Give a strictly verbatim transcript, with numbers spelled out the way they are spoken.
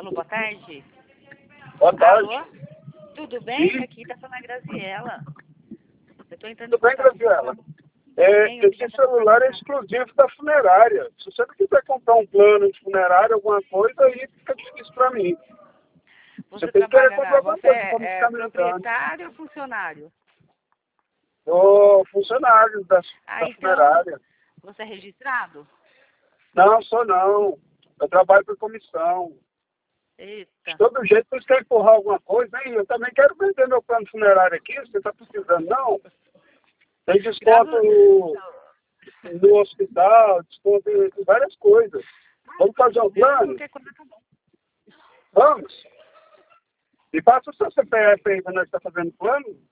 Alô, boa tarde. Boa tarde. Alô? Tudo bem? Sim. Aqui tá falando a Graziela. Eu tô entrando Tudo bem, em contato Graziela? com É, Bem, eu esse queria celular é dar- exclusivo da funerária. Se você não quiser comprar um plano de funerária, alguma coisa, aí fica difícil para mim. Você Você tem que querer trabalha comprar na... alguma Você coisa para me é, é ficar me ligando. proprietário ou funcionário? Sou funcionário da, Ah, da então, funerária. você é registrado? Não, sou não. Eu trabalho por comissão. De Eita. todo jeito, você quer empurrar alguma coisa, hein? Eu também quero vender meu plano funerário aqui. Você está precisando, não? Tem desconto Graças... no, no hospital, desconto em várias coisas. Vamos fazer um Não, plano? qualquer coisa tá bom. Vamos. E passa o seu C P F aí quando nós está fazendo plano.